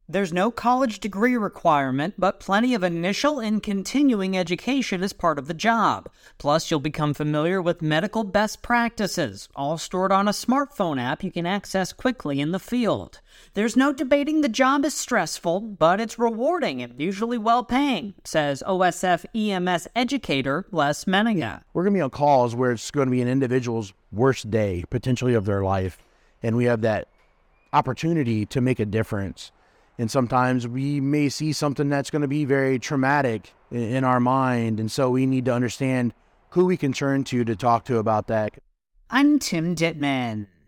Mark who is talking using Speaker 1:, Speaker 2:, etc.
Speaker 1: There's no college degree requirement, but plenty of initial and continuing education is part of the job. Plus, you'll become familiar with medical best practices, all stored on a smartphone app you can access quickly in the field. There's no debating the job is stressful, but it's rewarding and usually well-paying, says OSF EMS educator Les Menega.
Speaker 2: We're going to be on calls where it's going to be an individual's worst day, potentially of their life, and we have that opportunity to make a difference. And sometimes we may see something that's going to be very traumatic in our mind. And so we need to understand who we can turn to talk to about that.
Speaker 1: I'm Tim Dittman.